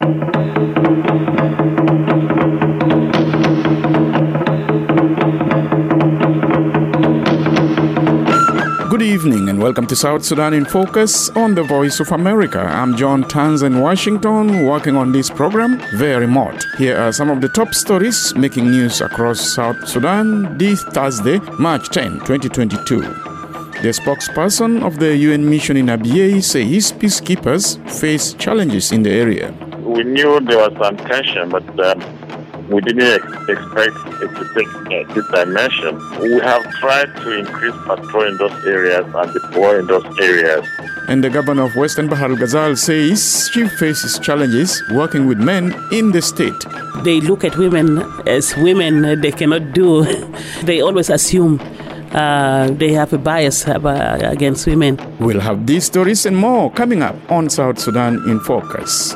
Good evening and welcome to South Sudan in Focus on the Voice of America. I'm John Tanz in Washington, working on this program via remote. Here are some of the top stories making news across South Sudan this Thursday, March 10, 2022. The spokesperson of the UN mission in Abyei says peacekeepers face challenges in the area. We knew there was some tension, but we didn't expect it to take this dimension. We have tried to increase patrol in those areas and deploy in those areas. And the governor of Western Bahr el Ghazal says she faces challenges working with men in the state. They look at women as women they cannot do. They always assume they have a bias against women. We'll have these stories and more coming up on South Sudan in Focus.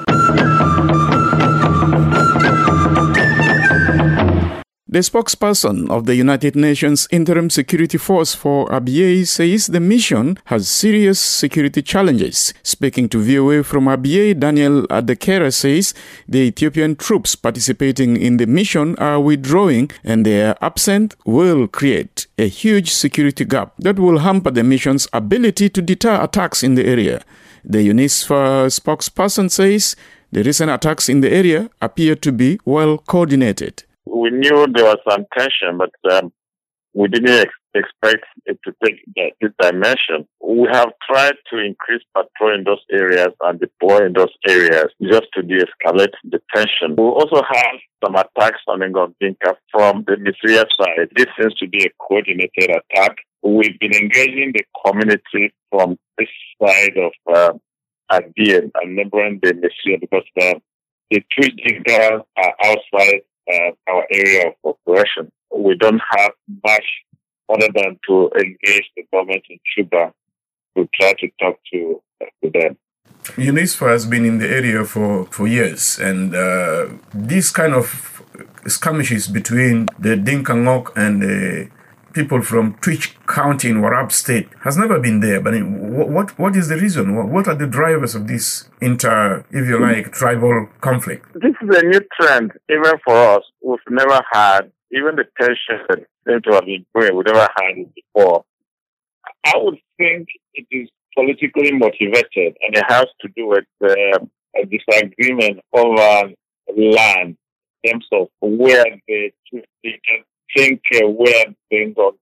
The spokesperson of the United Nations Interim Security Force for Abyei says the mission has serious security challenges. Speaking to VOA from Abyei, Daniel Adekera says the Ethiopian troops participating in the mission are withdrawing and their absence will create a huge security gap that will hamper the mission's ability to deter attacks in the area. The UNISFA spokesperson says the recent attacks in the area appear to be well coordinated. We knew there was some tension, but we didn't expect it to take this dimension. We have tried to increase patrol in those areas and deploy in those areas just to de-escalate the tension. We also have some attacks on Ngombinka from the Misria side. This seems to be a coordinated attack. We've been engaging the community from this side of Abyei and neighboring the Misria because the two Dinka are outside our area of operation. We don't have much other than to engage the government in Juba to try to talk to them. UNISFA has been in the area for years, and this kind of skirmishes between the Dinka Ngok and the people from Twitch County in Warab State has never been there. But what is the reason? What are the drivers of this tribal conflict? This is a new trend, even for us. We've never had, even the tension that seems to have been growing, we've never had it before. I would think it is politically motivated, and it has to do with a disagreement over land in terms of where the two think where things on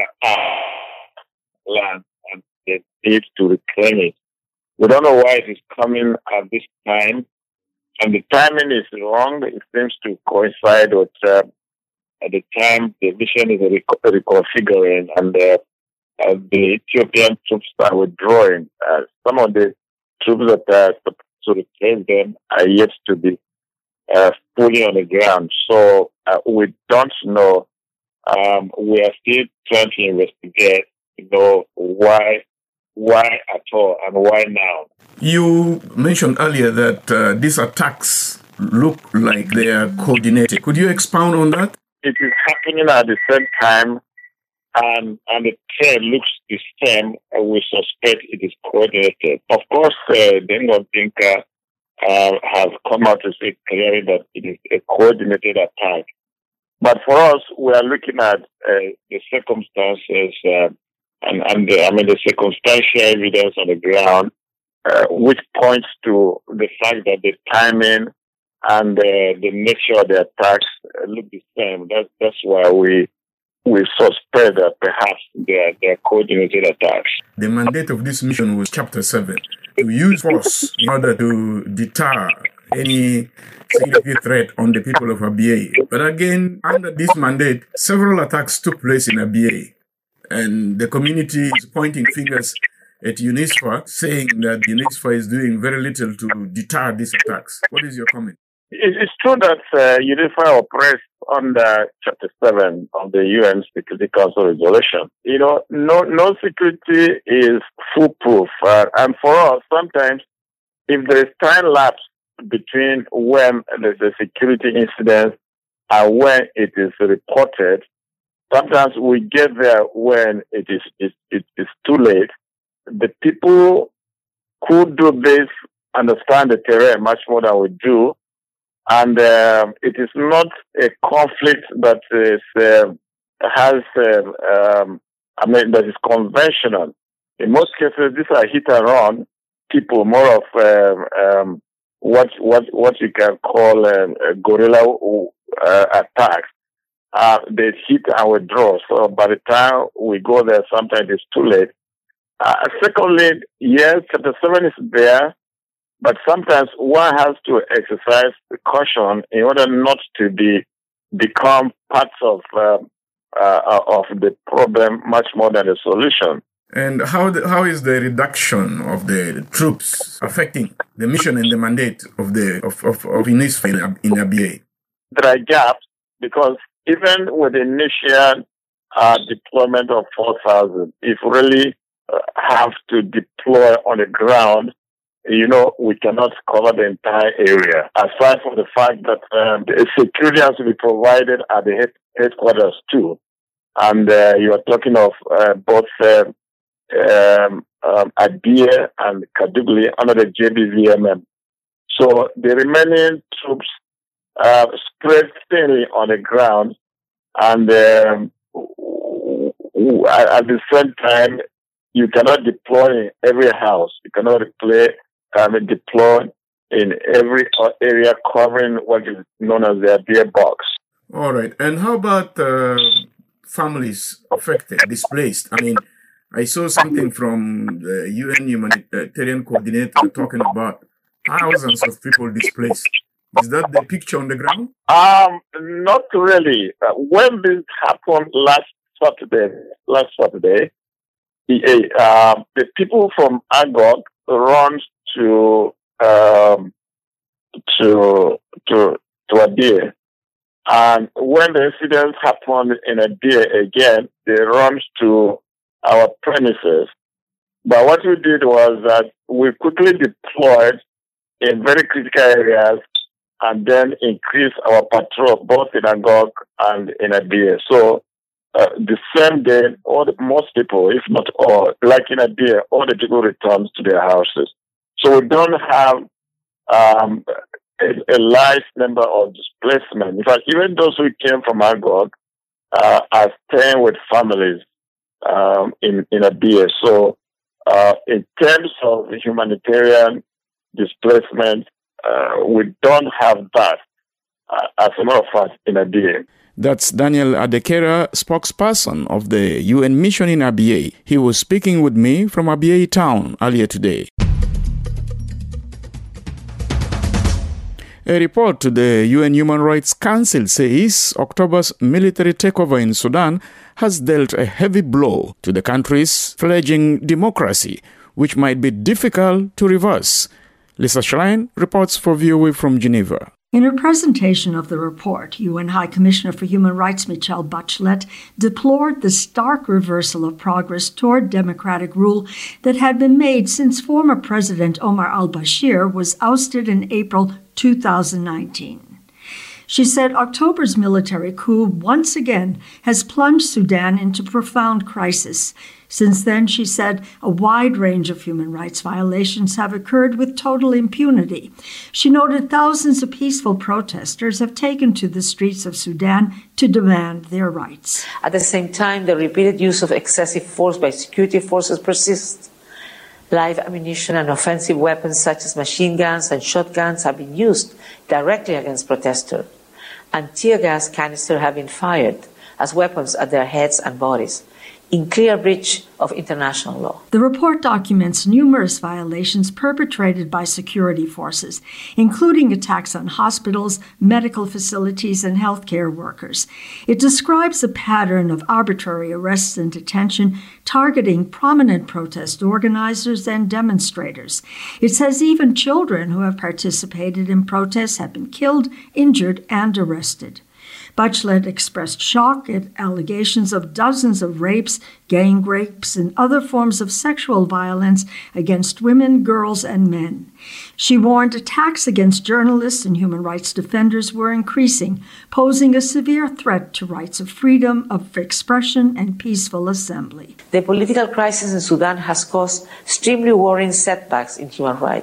land and they need to reclaim it. We don't know why it is coming at this time, and the timing is wrong. It seems to coincide with at the time the mission is reconfiguring and the Ethiopian troops are withdrawing. Some of the troops that are supposed to replace them are yet to be fully on the ground. So we don't know. We are still trying to investigate to know why at all and why now. You mentioned earlier that these attacks look like they are coordinated. Could you expound on that? It is happening at the same time, and the trend looks the same. We suspect it is coordinated. Of course, Dengon Dinka have come out to say clearly that it is a coordinated attack. But for us, we are looking at the circumstances and the circumstantial evidence on the ground, which points to the fact that the timing and the nature of the attacks look the same. That's why we suspect that perhaps they're coordinated attacks. The mandate of this mission was Chapter 7, to use force in order to deter any security threat on the people of Abyei. But again, under this mandate, several attacks took place in Abyei. And the community is pointing fingers at UNISFA, saying that UNISFA is doing very little to deter these attacks. What is your comment? It's true that UNISFA operates under Chapter 7 of the UN Security Council resolution. No security is foolproof. And for us, sometimes, if there is time lapse between when there's a security incident and when it is reported, sometimes we get there when it is too late. The people who do this understand the terrain much more than we do. And it is not a conflict that is that is conventional. In most cases, these are hit and run people, more of what you can call guerrilla attacks. They hit and withdraw. So by the time we go there, sometimes it's too late. Secondly, yes, Chapter 7 is there, but sometimes one has to exercise caution in order not to become parts of the problem much more than the solution. And how is the reduction of the troops affecting the mission and the mandate of UNISFA in Abyei? There are gaps because even with the initial deployment of 4,000, if we really have to deploy on the ground, we cannot cover the entire area. Aside from the fact that the security has to be provided at the headquarters too. And you are talking of both Abyei and Kadugli under the JBVMM. So the remaining troops spread thinly on the ground, and at the same time, you cannot deploy in every house. You cannot deploy in every area covering what is known as the Abyei box. All right. And how about families affected, displaced? I mean, I saw something from the UN Humanitarian Coordinator talking about thousands of people displaced. Is that the picture on the ground? Not really. When this happened last Saturday, the people from Agog ran to Abyei, and when the incident happened in Abyei again, they ran to our premises. But what we did was that we quickly deployed in very critical areas and then increased our patrol both in Agog and in Abyei. So the same day, most people, if not all, like in Abyei, all the people returned to their houses. So we don't have a large number of displacement. In fact, even those who came from Agog are staying with families in Abyei. So in terms of humanitarian displacement, we don't have that, as a matter of fact, in Abyei. That's Daniel Adekera, spokesperson of the UN mission in Abyei. He was speaking with me from Abyei town earlier today. A report to the UN Human Rights Council says October's military takeover in Sudan has dealt a heavy blow to the country's fledgling democracy, which might be difficult to reverse. Lisa Schlein reports for VOA from Geneva. In her presentation of the report, UN High Commissioner for Human Rights Michelle Bachelet deplored the stark reversal of progress toward democratic rule that had been made since former President Omar al-Bashir was ousted in April 2019. She said October's military coup once again has plunged Sudan into profound crisis. Since then, she said, a wide range of human rights violations have occurred with total impunity. She noted thousands of peaceful protesters have taken to the streets of Sudan to demand their rights. At the same time, the repeated use of excessive force by security forces persists. Live ammunition and offensive weapons such as machine guns and shotguns have been used directly against protesters, and tear gas canisters have been fired as weapons at their heads and bodies, in clear breach of international law. The report documents numerous violations perpetrated by security forces, including attacks on hospitals, medical facilities, and healthcare workers. It describes a pattern of arbitrary arrests and detention targeting prominent protest organizers and demonstrators. It says even children who have participated in protests have been killed, injured, and arrested. Bachelet expressed shock at allegations of dozens of rapes, gang rapes, and other forms of sexual violence against women, girls, and men. She warned attacks against journalists and human rights defenders were increasing, posing a severe threat to rights of freedom of expression and peaceful assembly. The political crisis in Sudan has caused extremely worrying setbacks in human rights.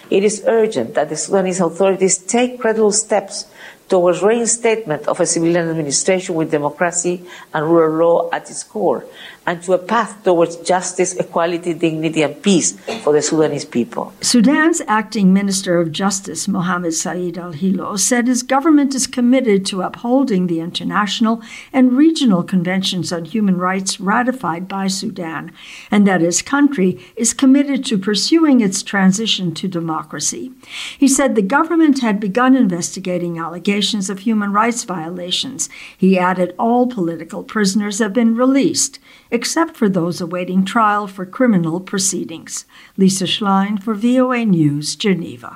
It is urgent that the Sudanese authorities take credible steps towards reinstatement of a civilian administration with democracy and rule of law at its core, and to a path towards justice, equality, dignity, and peace for the Sudanese people. Sudan's acting Minister of Justice, Mohamed Said Al-Hilo, said his government is committed to upholding the international and regional conventions on human rights ratified by Sudan, and that his country is committed to pursuing its transition to democracy. He said the government had begun investigating allegations of human rights violations. He added all political prisoners have been released, except for those awaiting trial for criminal proceedings. Lisa Schlein for VOA News, Geneva.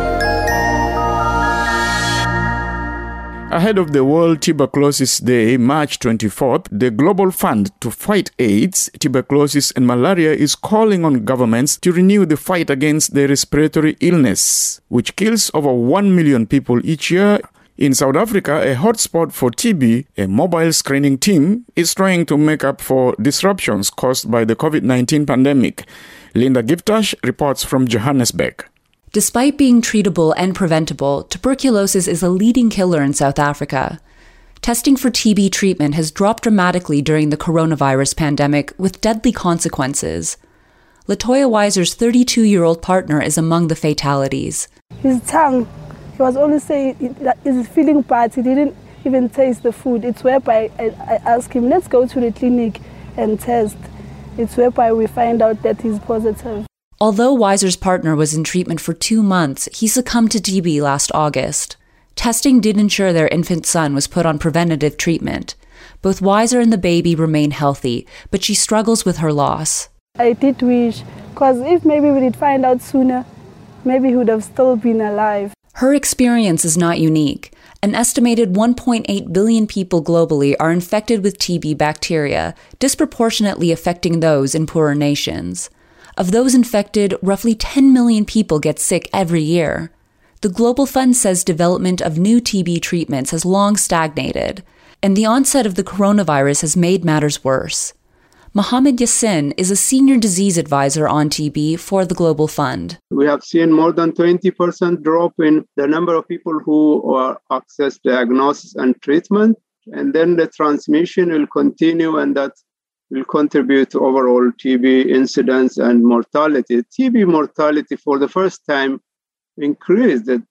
Ahead of the World Tuberculosis Day, March 24th, the Global Fund to Fight AIDS, Tuberculosis and Malaria is calling on governments to renew the fight against the respiratory illness, which kills over 1 million people each year. In South Africa, a hotspot for TB, a mobile screening team is trying to make up for disruptions caused by the COVID-19 pandemic. Linda Giftash reports from Johannesburg. Despite being treatable and preventable, tuberculosis is a leading killer in South Africa. Testing for TB treatment has dropped dramatically during the coronavirus pandemic, with deadly consequences. Latoya Weiser's 32-year-old partner is among the fatalities. His tongue, he was only saying that he's feeling bad. He didn't even taste the food. It's whereby I asked him, let's go to the clinic and test. It's whereby we find out that he's positive. Although Weiser's partner was in treatment for 2 months, he succumbed to TB last August. Testing did ensure their infant son was put on preventative treatment. Both Weiser and the baby remain healthy, but she struggles with her loss. I did wish, because if maybe we did find out sooner, maybe he would have still been alive. Her experience is not unique. An estimated 1.8 billion people globally are infected with TB bacteria, disproportionately affecting those in poorer nations. Of those infected, roughly 10 million people get sick every year. The Global Fund says development of new TB treatments has long stagnated, and the onset of the coronavirus has made matters worse. Mohamed Yassin is a senior disease advisor on TB for the Global Fund. We have seen more than 20% drop in the number of people who access diagnosis and treatment, and then the transmission will continue, and that will contribute to overall TB incidence and mortality. TB mortality for the first time increased to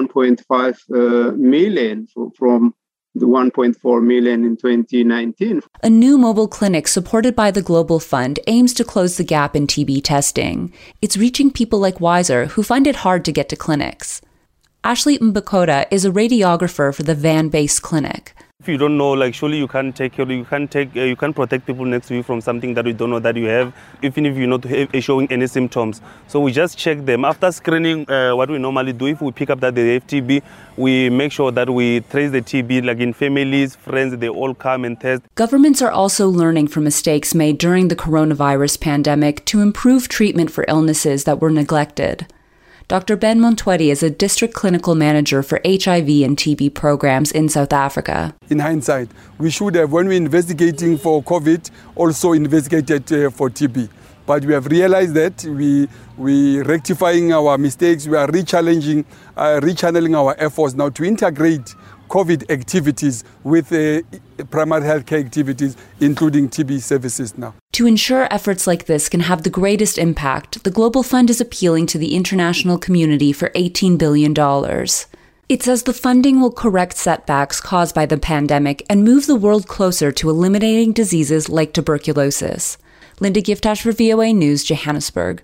1.5 million from the 1.4 million in 2019. A new mobile clinic supported by the Global Fund aims to close the gap in TB testing. It's reaching people like Weiser who find it hard to get to clinics. Ashley Mbakota is a radiographer for the van-based clinic. If you don't know, surely you can't protect people next to you from something that you don't know that you have, even if you're not showing any symptoms. So we just check them. After screening, what we normally do, if we pick up that they have TB, we make sure that we trace the TB, like in families, friends, they all come and test. Governments are also learning from mistakes made during the coronavirus pandemic to improve treatment for illnesses that were neglected. Dr. Ben Montwedi is a district clinical manager for HIV and TB programs in South Africa. In hindsight, we should have, when we're investigating for COVID, also investigated for TB. But we have realized that we rectifying our mistakes. We are rechanneling our efforts now to integrate COVID activities with primary healthcare activities, including TB services now. To ensure efforts like this can have the greatest impact, the Global Fund is appealing to the international community for $18 billion. It says the funding will correct setbacks caused by the pandemic and move the world closer to eliminating diseases like tuberculosis. Linda Giftash for VOA News, Johannesburg.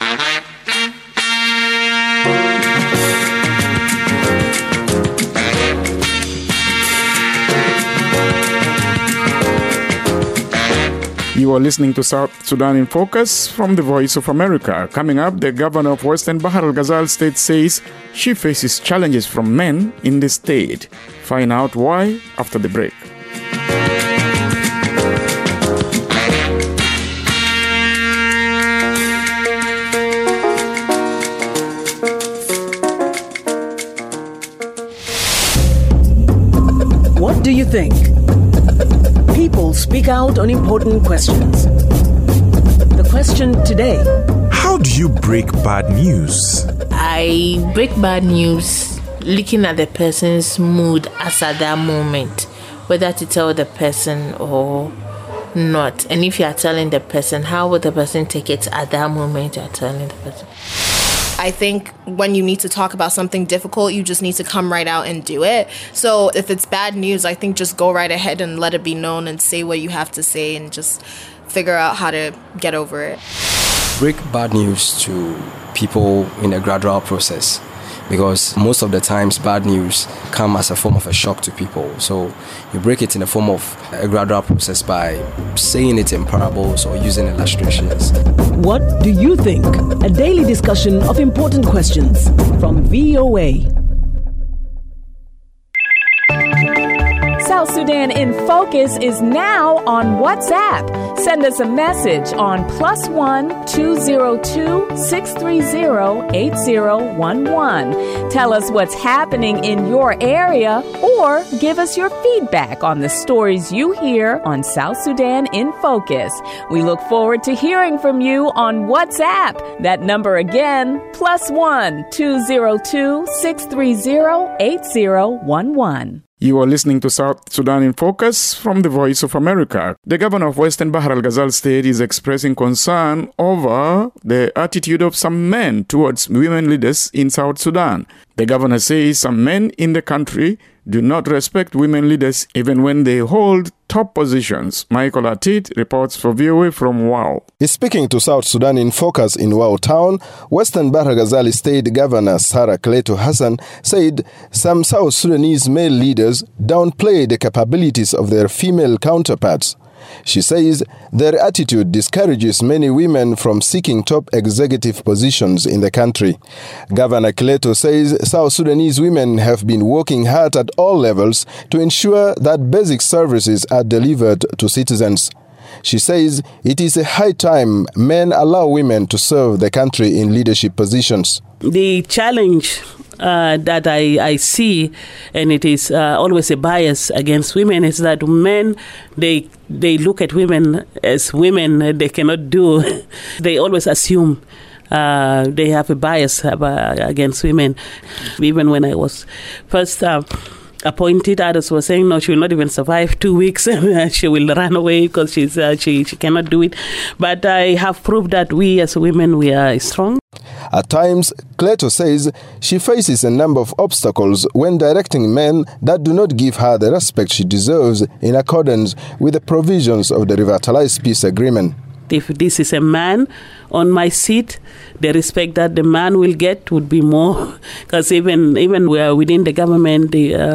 You are listening to South Sudan in Focus from the Voice of America. Coming up, the governor of Western Bahr el Ghazal state says she faces challenges from men in the state. Find out why after the break. What do you think? People speak out on important questions. The question today: how do you break bad news? I I break bad news looking at the person's mood as at that moment, whether to tell the person or not. And if you are telling the person, how would the person take it at that moment you are telling the person? I think when you need to talk about something difficult, you just need to come right out and do it. So if it's bad news, I think just go right ahead and let it be known and say what you have to say and just figure out how to get over it. Break bad news to people in a gradual process, because most of the times bad news come as a form of a shock to people. So you break it in the form of a gradual process by saying it in parables or using illustrations. What do you think? A daily discussion of important questions from VOA. South Sudan in Focus is now on WhatsApp. Send us a message on +1 202 630 8011. Tell us what's happening in your area or give us your feedback on the stories you hear on South Sudan in Focus. We look forward to hearing from you on WhatsApp. That number again, +1 202 630 8011. You are listening to South Sudan in Focus from the Voice of America. The governor of Western Bahr al-Ghazal state is expressing concern over the attitude of some men towards women leaders in South Sudan. The governor says some men in the country do not respect women leaders even when they hold top positions. Michael Atit reports for VOA from Wau. Speaking to South Sudan in Focus in Wau town, Western Bahr al-Ghazal State Governor Sarah Kleto Hassan said some South Sudanese male leaders downplay the capabilities of their female counterparts. She says their attitude discourages many women from seeking top executive positions in the country. Governor Kleto says South Sudanese women have been working hard at all levels to ensure that basic services are delivered to citizens. She says it is a high time men allow women to serve the country in leadership positions. The challenge that I see, and it is always a bias against women, is that men, they look at women as women they cannot do. They always assume they have a bias against women. Even when I was first appointed, others were saying, no, she will not even survive 2 weeks. She will run away because she cannot do it. But I have proved that we as women, we are strong. At times, Kleto says she faces a number of obstacles when directing men that do not give her the respect she deserves in accordance with the provisions of the Revitalized Peace Agreement. If this is a man on my seat, the respect that the man will get would be more. Because even we are within the government,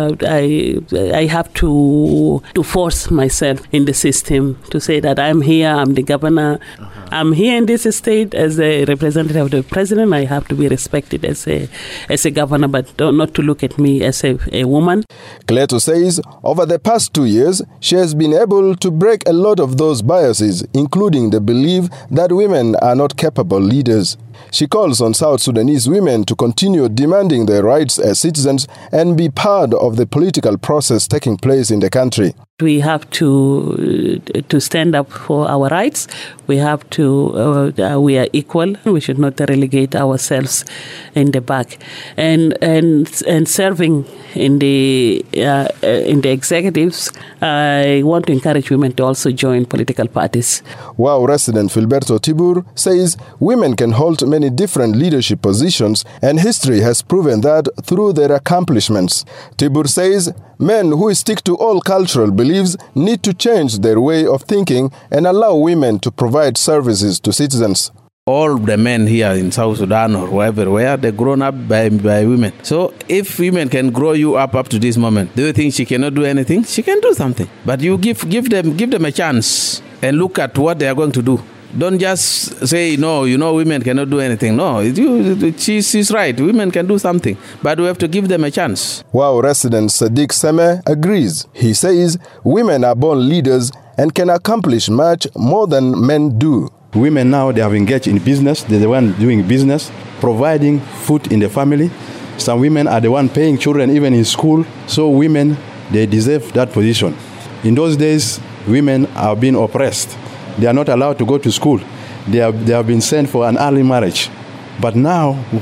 I have to force myself in the system to say that I'm here, I'm the governor. I'm here in this state as a representative of the president. I have to be respected as a governor, but not to look at me as a woman. Kleto says over the past 2 years, she has been able to break a lot of those biases, including the belief that women are not capable leaders. She calls on South Sudanese women to continue demanding their rights as citizens and be part of the political process taking place in the country. We have to stand up for our rights. We have to. We are equal. We should not relegate ourselves in the back. And serving in the executives, I want to encourage women to also join political parties. Wau resident Filberto Tibur says women can hold many different leadership positions, and history has proven that through their accomplishments. Tibur says men who stick to all cultural beliefs need to change their way of thinking and allow women to provide services to citizens. All the men here in South Sudan or wherever, they're grown up by women. So if women can grow you up to this moment, do you think she cannot do anything? She can do something. But you give them a chance and look at what they are going to do. Don't just say, no, women cannot do anything. No, she's right. Women can do something. But we have to give them a chance. Wau resident Sadiq Seme agrees. He says women are born leaders and can accomplish much more than men do. Women now, they have engaged in business. They're the one doing business, providing food in the family. Some women are the one paying children even in school. So women, they deserve that position. In those days, women are being oppressed. They are not allowed to go to school. They have been sent for an early marriage. But now,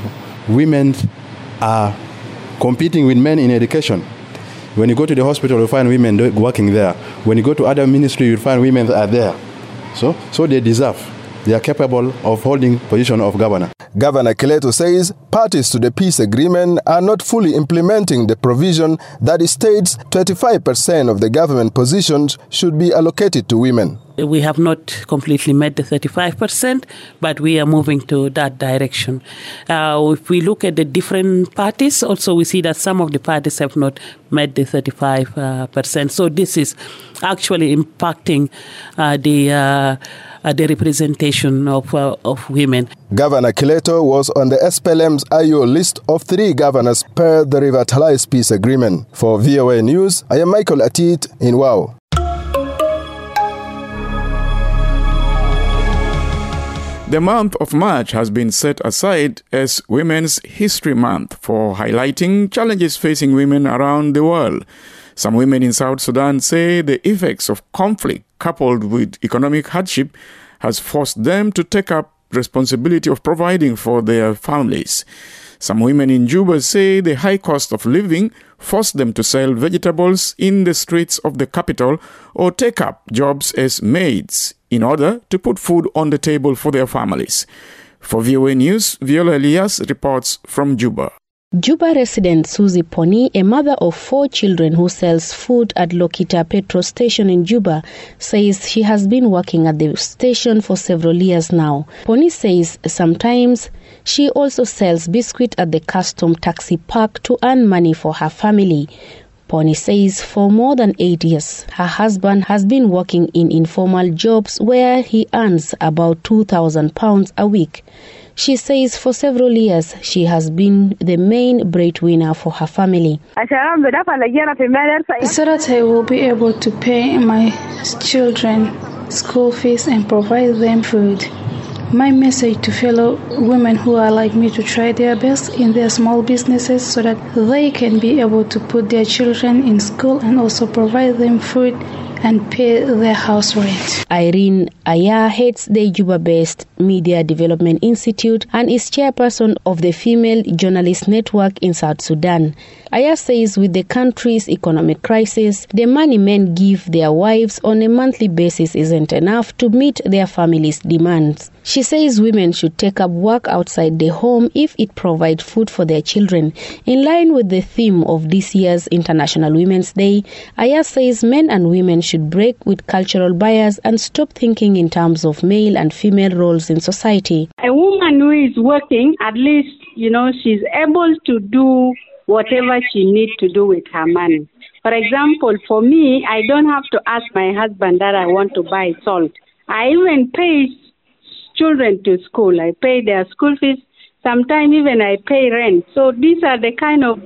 women are competing with men in education. When you go to the hospital, you find women working there. When you go to other ministry, you find women that are there. So they deserve. They are capable of holding position of governor. Governor Kileto says parties to the peace agreement are not fully implementing the provision that states 25% of the government positions should be allocated to women. We have not completely met the 35%, but we are moving to that direction. If we look at the different parties, also we see that some of the parties have not met the 35%. So this is actually impacting the representation of women. Governor Kileto was on the SPLM's IO list of 3 governors per the revitalized peace agreement. For VOA News, I am Michael Atit in Wau. The month of March has been set aside as Women's History Month for highlighting challenges facing women around the world. Some women in South Sudan say the effects of conflict coupled with economic hardship has forced them to take up responsibility of providing for their families. Some women in Juba say the high cost of living forced them to sell vegetables in the streets of the capital or take up jobs as maids in order to put food on the table for their families. For VOA News, Viola Elias reports from Juba. Juba resident Susie Poni, a mother of 4 children who sells food at Lokita petrol station in Juba, says she has been working at the station for several years now. Poni says sometimes she also sells biscuit at the custom taxi park to earn money for her family. Poni says for more than 8 years, her husband has been working in informal jobs where he earns about £2,000 a week. She says for several years she has been the main breadwinner for her family. So that I will be able to pay my children school fees and provide them food. My message to fellow women who are like me to try their best in their small businesses so that they can be able to put their children in school and also provide them food and pay their house rent. Irene Aya heads the Juba-based Media Development Institute and is chairperson of the Female Journalist Network in South Sudan. Aya says with the country's economic crisis, the money men give their wives on a monthly basis isn't enough to meet their families' demands. She says women should take up work outside the home if it provides food for their children. In line with the theme of this year's International Women's Day, Aya says men and women should break with cultural bias and stop thinking in terms of male and female roles in society. A woman who is working, at least, she's able to do whatever she needs to do with her money. For example, for me, I don't have to ask my husband that I want to buy salt. I even pay children to school. I pay their school fees. Sometimes even I pay rent. So these are the kind of,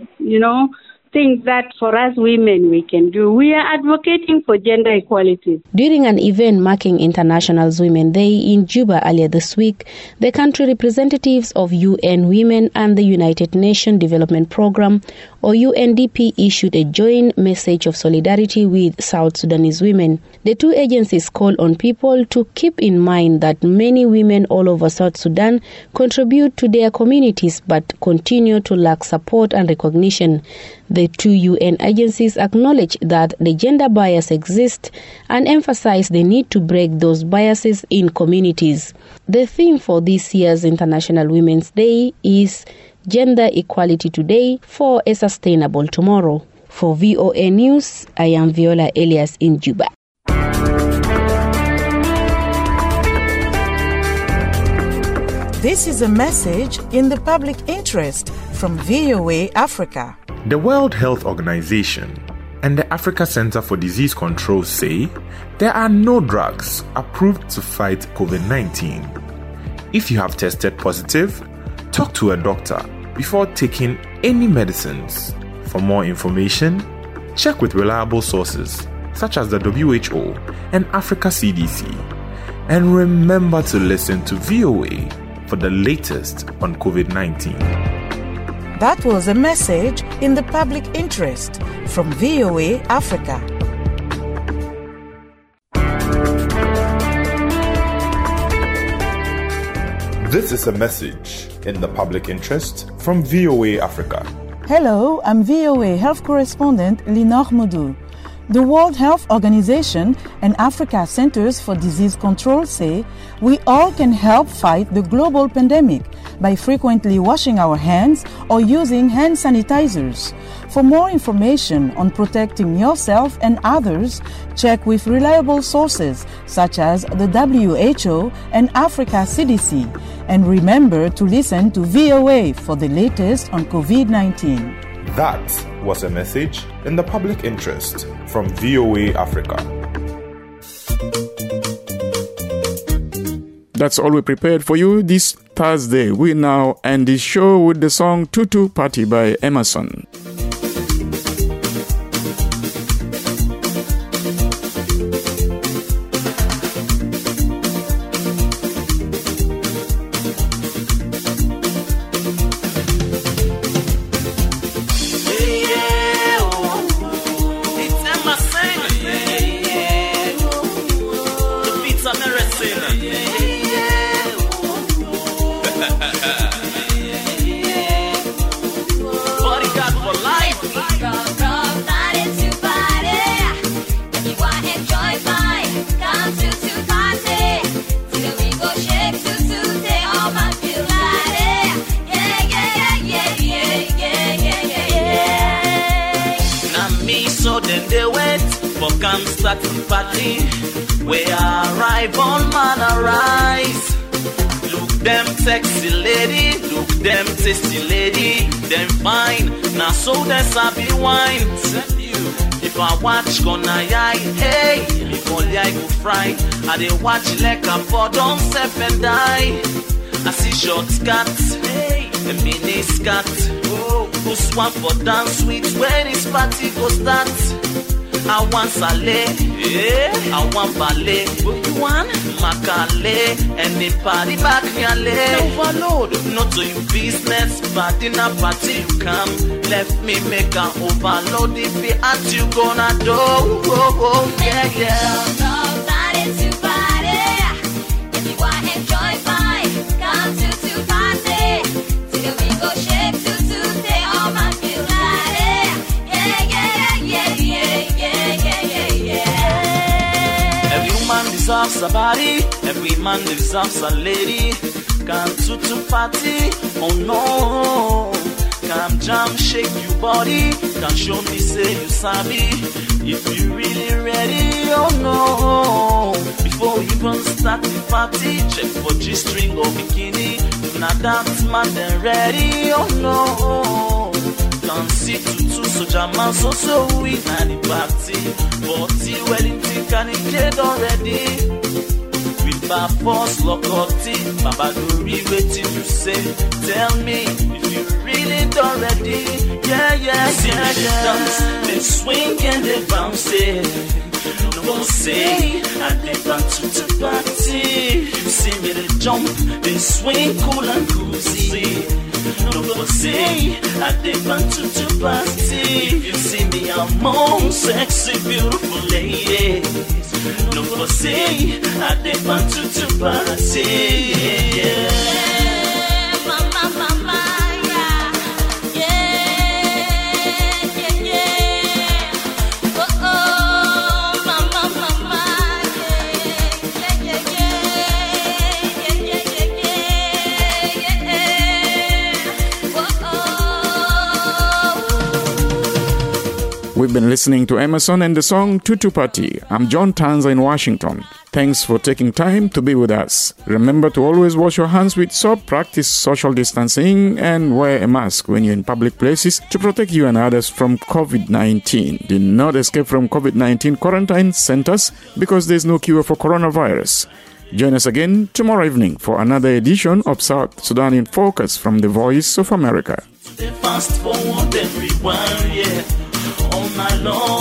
things that for us women we can do. We are advocating for gender equality. During an event marking International Women's Day in Juba earlier this week, the country representatives of UN Women and the United Nations Development Programme, or UNDP, issued a joint message of solidarity with South Sudanese women. The 2 agencies call on people to keep in mind that many women all over South Sudan contribute to their communities but continue to lack support and recognition. The 2 UN agencies acknowledge that the gender bias exists and emphasize the need to break those biases in communities. The theme for this year's International Women's Day is Gender Equality Today for a Sustainable Tomorrow. For VOA News, I am Viola Elias in Juba. This is a message in the public interest from VOA Africa. The World Health Organization and the Africa Center for Disease Control say there are no drugs approved to fight COVID-19. If you have tested positive, talk to a doctor before taking any medicines. For more information, check with reliable sources such as the WHO and Africa CDC. And remember to listen to VOA for the latest on COVID-19. That was a message in the public interest from VOA Africa. This is a message in the public interest from VOA Africa. Hello, I'm VOA Health Correspondent Linor Modou. The World Health Organization and Africa Centers for Disease Control say we all can help fight the global pandemic by frequently washing our hands or using hand sanitizers. For more information on protecting yourself and others, check with reliable sources such as the WHO and Africa CDC. And remember to listen to VOA for the latest on COVID-19. That was a message in the public interest from VOA Africa. That's all we prepared for you this Thursday. We now end the show with the song Tutu Party by Emerson. Start the party, we arrive on man arise. Look them sexy lady, look them tasty lady, them fine, now so they sabi wine. If I watch gonna yai, hey, if only I go fry, I dey watch like a for don't step and die. I see short skirts, hey, a mini skirt, oh, who's one for dance with when this party go start. I want salé, yeah. I want ballet. What you want? Makale, and the party back nyale. Overload, not to your business, but in a party you come. Let me make an overload if you at you gonna do. Oh, yeah, yeah. To party. If you want to enjoy fine, come to party. Till we go shake to stay on my feel like it. Yeah, yeah, yeah, yeah. Every man deserves a body, every man deserves a lady. Come to party, oh no. Come jam, shake your body. Come show me, say you sabi. If you really ready, oh no. Before you even start the party, check for G-string or bikini. Now dance man, then ready, oh no. Can see tutu so jama so we na the party. 40 Wellington can get already. With Babos Lokotti, Baba Dori waiting you say. Tell me if you really done ready. Yeah, yeah, see yeah, yeah. Dance, they swing and they bounce it. No say I they bounce to party. You see me they jump, they swing cool and cozy. No say I did want to party. If you see me among sexy beautiful ladies. No say I did want to party. Yeah. We've been listening to Emerson and the song Tutu Party. I'm John Tanza in Washington. Thanks for taking time to be with us. Remember to always wash your hands with soap, practice social distancing, and wear a mask when you're in public places to protect you and others from COVID-19. Do not escape from COVID-19 quarantine centers because there's no cure for coronavirus. Join us again tomorrow evening for another edition of South Sudan in Focus from the Voice of America. Fast forward and rewind, yeah. All night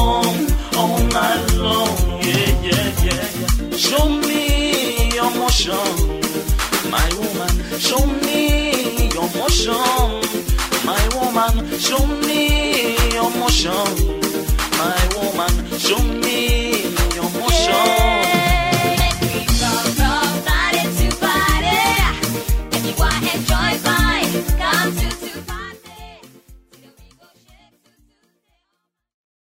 long, yeah, yeah, yeah. Show me your motion, my woman. Show me your motion, my woman. Show me your motion, my woman. Show me